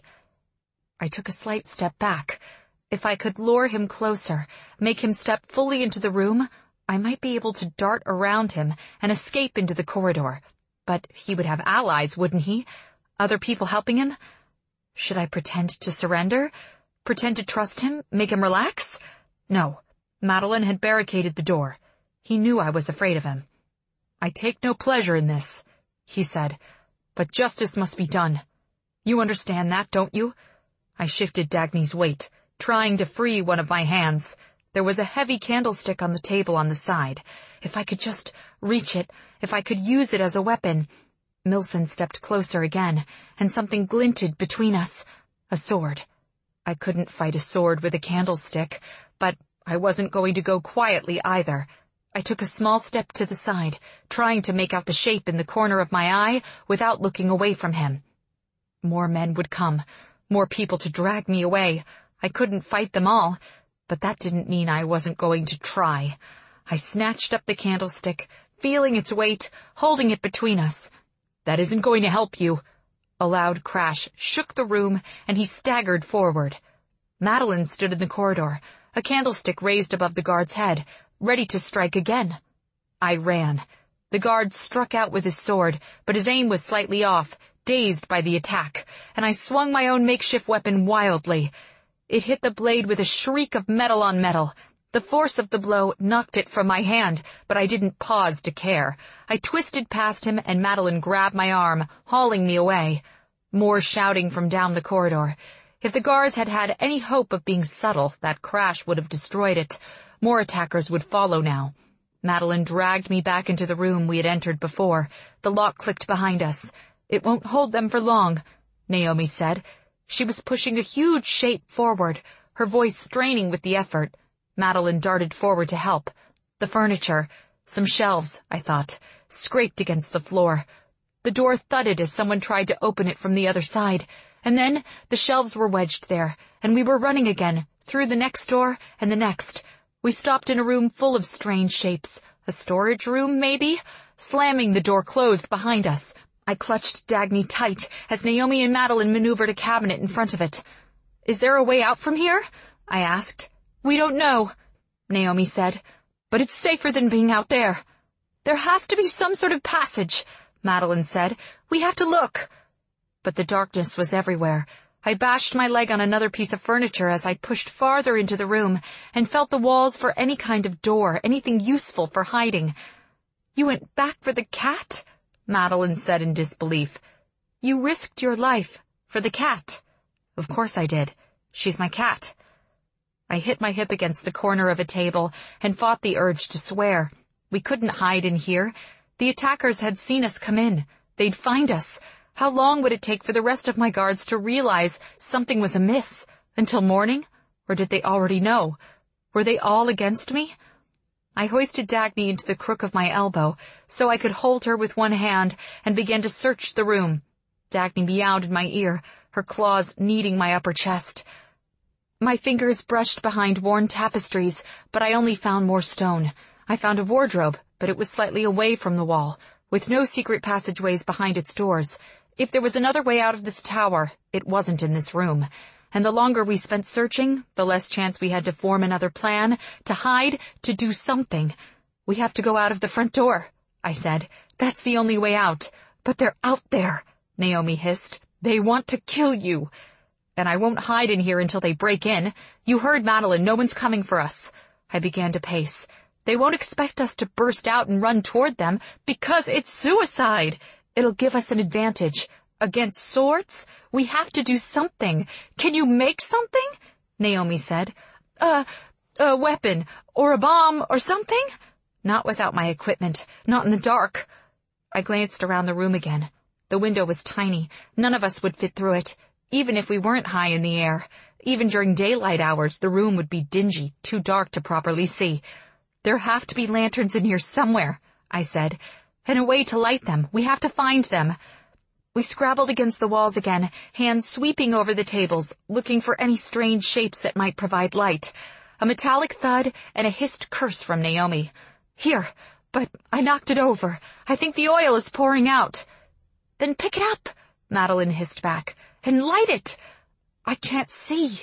I took a slight step back. If I could lure him closer, make him step fully into the room, I might be able to dart around him and escape into the corridor. But he would have allies, wouldn't he? Other people helping him? Should I pretend to surrender? Pretend to trust him? Make him relax? No. Madeline had barricaded the door. He knew I was afraid of him. "I take no pleasure in this," he said, "but justice must be done. You understand that, don't you?" I shifted Dagny's weight, trying to free one of my hands. There was a heavy candlestick on the table on the side. If I could just reach it, if I could use it as a weapon. Milson stepped closer again, and something glinted between us. A sword. I couldn't fight a sword with a candlestick, but I wasn't going to go quietly either. I took a small step to the side, trying to make out the shape in the corner of my eye without looking away from him. More men would come, more people to drag me away. I couldn't fight them all, but that didn't mean I wasn't going to try. I snatched up the candlestick, feeling its weight, holding it between us. "That isn't going to help you." A loud crash shook the room, and he staggered forward. Madeline stood in the corridor, a candlestick raised above the guard's head, ready to strike again. I ran. The guard struck out with his sword, but his aim was slightly off, dazed by the attack, and I swung my own makeshift weapon wildly. It hit the blade with a shriek of metal on metal. The force of the blow knocked it from my hand, but I didn't pause to care. I twisted past him, and Madeline grabbed my arm, hauling me away. More shouting from down the corridor. If the guards had had any hope of being subtle, that crash would have destroyed it. More attackers would follow now. Madeline dragged me back into the room we had entered before. The lock clicked behind us. "It won't hold them for long," Naomi said. She was pushing a huge shape forward, her voice straining with the effort. Madeline darted forward to help. The furniture, some shelves, I thought, scraped against the floor. The door thudded as someone tried to open it from the other side, and then the shelves were wedged there, and we were running again, through the next door and the next. We stopped in a room full of strange shapes, a storage room, maybe? Slamming the door closed behind us. I clutched Dagny tight as Naomi and Madeline maneuvered a cabinet in front of it. "Is there a way out from here?" I asked. "We don't know," Naomi said, "but it's safer than being out there." "There has to be some sort of passage," Madeline said. "We have to look." But the darkness was everywhere. I bashed my leg on another piece of furniture as I pushed farther into the room and felt the walls for any kind of door, anything useful for hiding. "You went back for the cat?" Madeline said in disbelief. "You risked your life for the cat." "Of course I did. She's my cat." I hit my hip against the corner of a table and fought the urge to swear. We couldn't hide in here. The attackers had seen us come in. They'd find us. How long would it take for the rest of my guards to realize something was amiss? Until morning? Or did they already know? Were they all against me? I hoisted Dagny into the crook of my elbow so I could hold her with one hand and began to search the room. Dagny meowed in my ear, her claws kneading my upper chest. My fingers brushed behind worn tapestries, but I only found more stone. I found a wardrobe, but it was slightly away from the wall, with no secret passageways behind its doors. If there was another way out of this tower, it wasn't in this room. And the longer we spent searching, the less chance we had to form another plan, to hide, to do something. "We have to go out of the front door," I said. "That's the only way out." "But they're out there," Naomi hissed. "They want to kill you." "And I won't hide in here until they break in. You heard Madeline, no one's coming for us." I began to pace. "They won't expect us to burst out and run toward them, because it's suicide. It'll give us an advantage. Against swords? We have to do something. Can you make something?" Naomi said. A, a weapon, or a bomb, or something?" "Not without my equipment. Not in the dark." I glanced around the room again. The window was tiny. None of us would fit through it, even if we weren't high in the air. Even during daylight hours, the room would be dingy, too dark to properly see. "There have to be lanterns in here somewhere," I said, "and a way to light them. We have to find them." We scrabbled against the walls again, hands sweeping over the tables, looking for any strange shapes that might provide light. A metallic thud and a hissed curse from Naomi. "Here, but I knocked it over. I think the oil is pouring out." "Then pick it up," Madeline hissed back, "and light it." "I can't see."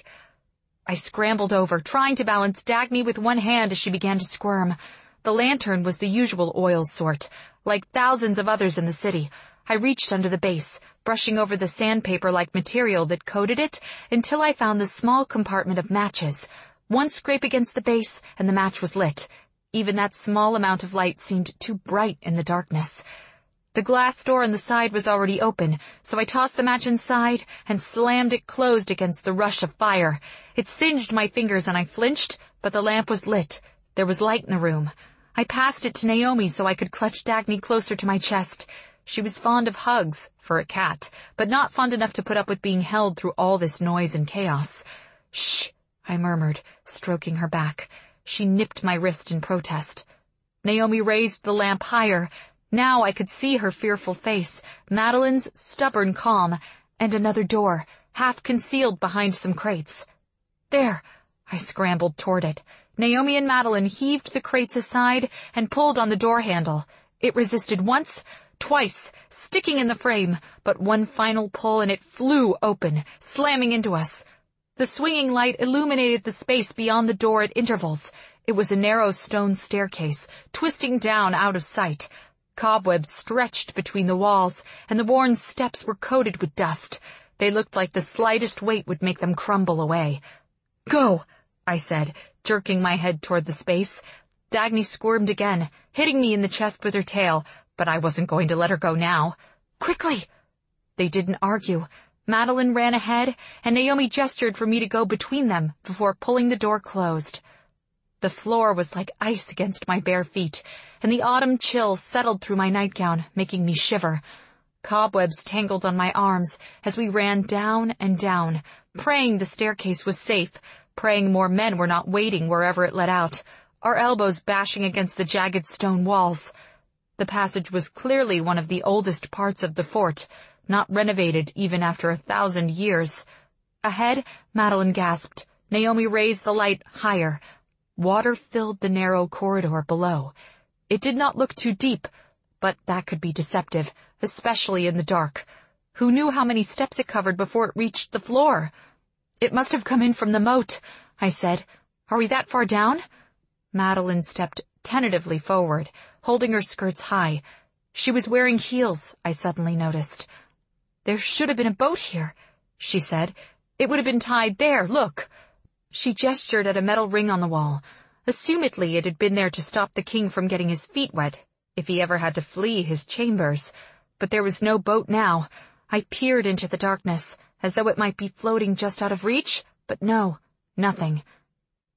I scrambled over, trying to balance Dagny with one hand as she began to squirm. The lantern was the usual oil sort, like thousands of others in the city. I reached under the base, brushing over the sandpaper-like material that coated it until I found the small compartment of matches. One scrape against the base, and the match was lit. Even that small amount of light seemed too bright in the darkness. The glass door on the side was already open, so I tossed the match inside and slammed it closed against the rush of fire. It singed my fingers and I flinched, but the lamp was lit. There was light in the room. I passed it to Naomi so I could clutch Dagny closer to my chest. She was fond of hugs, for a cat, but not fond enough to put up with being held through all this noise and chaos. "Shh," I murmured, stroking her back. She nipped my wrist in protest. Naomi raised the lamp higher. Now I could see her fearful face, Madeline's stubborn calm, and another door, half concealed behind some crates. "There!" I scrambled toward it. Naomi and Madeline heaved the crates aside and pulled on the door handle. It resisted once, twice, sticking in the frame, but one final pull and it flew open, slamming into us. The swinging light illuminated the space beyond the door at intervals. It was a narrow stone staircase, twisting down out of sight. Cobwebs stretched between the walls, and the worn steps were coated with dust. They looked like the slightest weight would make them crumble away. "Go," I said, jerking my head toward the space. Dagny squirmed again, hitting me in the chest with her tail, but I wasn't going to let her go now. "Quickly!" They didn't argue. Madeline ran ahead, and Naomi gestured for me to go between them before pulling the door closed. The floor was like ice against my bare feet, and the autumn chill settled through my nightgown, making me shiver. Cobwebs tangled on my arms as we ran down and down, praying the staircase was safe, praying more men were not waiting wherever it led out, our elbows bashing against the jagged stone walls. The passage was clearly one of the oldest parts of the fort, not renovated even after a thousand years. Ahead, Madeline gasped. Naomi raised the light higher. Water filled the narrow corridor below. It did not look too deep, but that could be deceptive, especially in the dark. Who knew how many steps it covered before it reached the floor? "It must have come in from the moat," I said. "Are we that far down?" Madeline stepped tentatively forward, holding her skirts high. She was wearing heels, I suddenly noticed. "There should have been a boat here," she said. "It would have been tied there, look." She gestured at a metal ring on the wall. Assumedly it had been there to stop the king from getting his feet wet, if he ever had to flee his chambers. But there was no boat now. I peered into the darkness, as though it might be floating just out of reach, but no, nothing.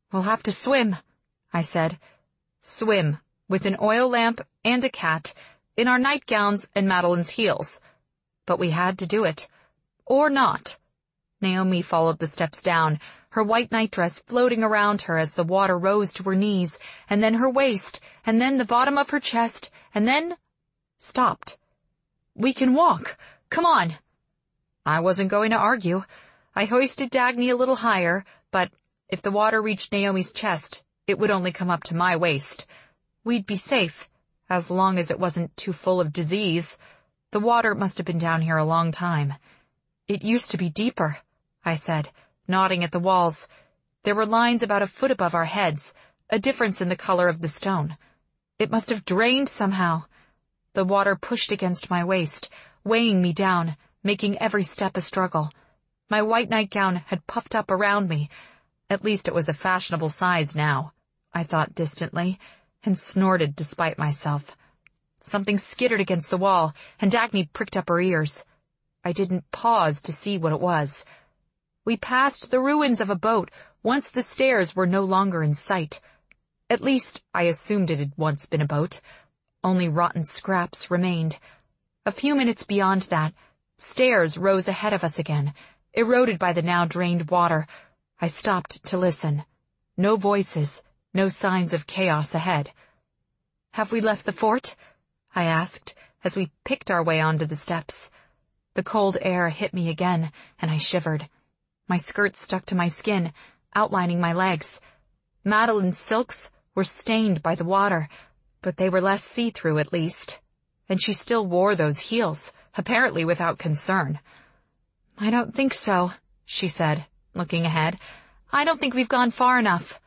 We'll have to swim, I said. Swim, with an oil lamp and a cat, in our nightgowns and Madeline's heels. But we had to do it. Or not. Naomi followed the steps down, her white nightdress floating around her as the water rose to her knees, and then her waist, and then the bottom of her chest, and then stopped. We can walk. Come on. I wasn't going to argue. I hoisted Dagny a little higher, but if the water reached Naomi's chest, it would only come up to my waist. We'd be safe, as long as it wasn't too full of disease. The water must have been down here a long time. It used to be deeper, I said, nodding at the walls. There were lines about a foot above our heads, a difference in the color of the stone. It must have drained somehow. The water pushed against my waist, weighing me down, making every step a struggle. My white nightgown had puffed up around me. At least it was a fashionable size now, I thought distantly, and snorted despite myself. Something skittered against the wall, and Dagny pricked up her ears. I didn't pause to see what it was. We passed the ruins of a boat once the stairs were no longer in sight. At least, I assumed it had once been a boat. Only rotten scraps remained. A few minutes beyond that, stairs rose ahead of us again, eroded by the now drained water. I stopped to listen. No voices, no signs of chaos ahead. Have we left the fort? I asked, as we picked our way onto the steps. The cold air hit me again, and I shivered. My skirt stuck to my skin, outlining my legs. Madeline's silks were stained by the water, but they were less see-through at least. And she still wore those heels, apparently without concern. I don't think so, she said, looking ahead. I don't think we've gone far enough.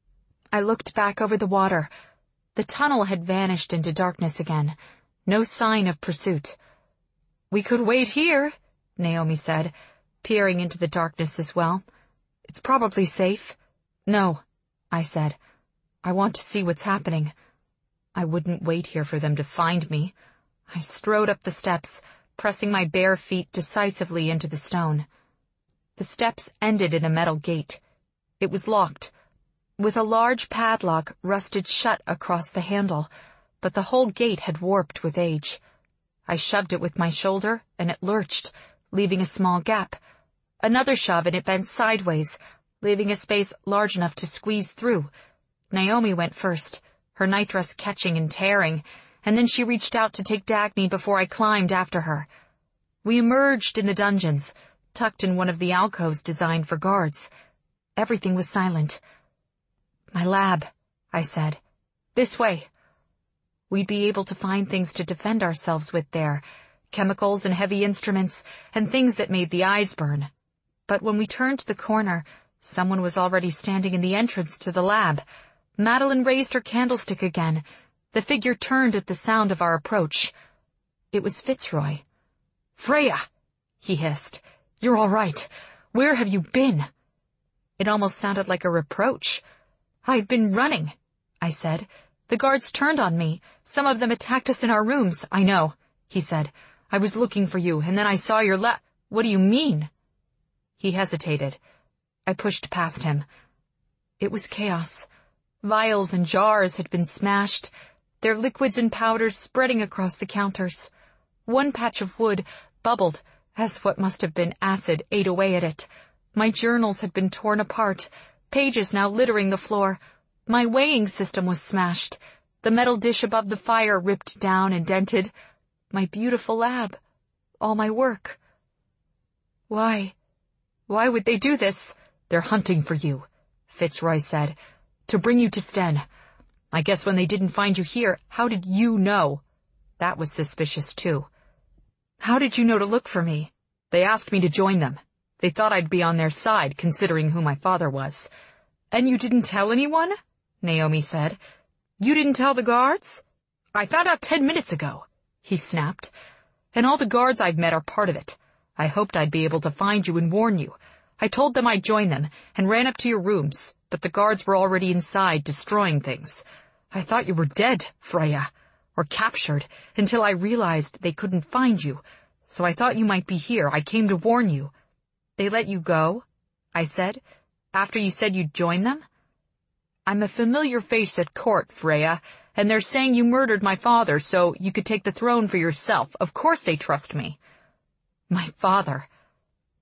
I looked back over the water. The tunnel had vanished into darkness again. No sign of pursuit. We could wait here, Naomi said, peering into the darkness as well. It's probably safe. No, I said. I want to see what's happening. I wouldn't wait here for them to find me. I strode up the steps, pressing my bare feet decisively into the stone. The steps ended in a metal gate. It was locked, with a large padlock rusted shut across the handle, but the whole gate had warped with age. I shoved it with my shoulder, and it lurched, leaving a small gap. Another shove, and it bent sideways, leaving a space large enough to squeeze through. Naomi went first, her nightdress catching and tearing, and then she reached out to take Dagny before I climbed after her. We emerged in the dungeons, tucked in one of the alcoves designed for guards. Everything was silent. My lab, I said. This way. We'd be able to find things to defend ourselves with there, chemicals and heavy instruments, and things that made the eyes burn. But when we turned the corner, someone was already standing in the entrance to the lab. Madeline raised her candlestick again. The figure turned at the sound of our approach. It was Fitzroy. Freya, he hissed. You're all right. Where have you been? It almost sounded like a reproach. I've been running, I said. The guards turned on me. Some of them attacked us in our rooms. I know, he said. I was looking for you, and then I saw your la- What do you mean? He hesitated. I pushed past him. It was chaos. Vials and jars had been smashed, their liquids and powders spreading across the counters. One patch of wood bubbled as what must have been acid ate away at it. My journals had been torn apart, pages now littering the floor. My weighing system was smashed, the metal dish above the fire ripped down and dented. My beautiful lab, all my work. Why? Why would they do this? They're hunting for you, Fitzroy said. To bring you to Sten. I guess when they didn't find you here, how did you know? That was suspicious, too. How did you know to look for me? They asked me to join them. They thought I'd be on their side, considering who my father was. And you didn't tell anyone? Naomi said. You didn't tell the guards? I found out ten minutes ago, he snapped. And all the guards I've met are part of it. I hoped I'd be able to find you and warn you. I told them I'd join them, and ran up to your rooms, but the guards were already inside, destroying things. I thought you were dead, Freya, or captured, until I realized they couldn't find you. So I thought you might be here. I came to warn you. They let you go? I said, after you said you'd join them? I'm a familiar face at court, Freya, and they're saying you murdered my father so you could take the throne for yourself. Of course they trust me." "My father?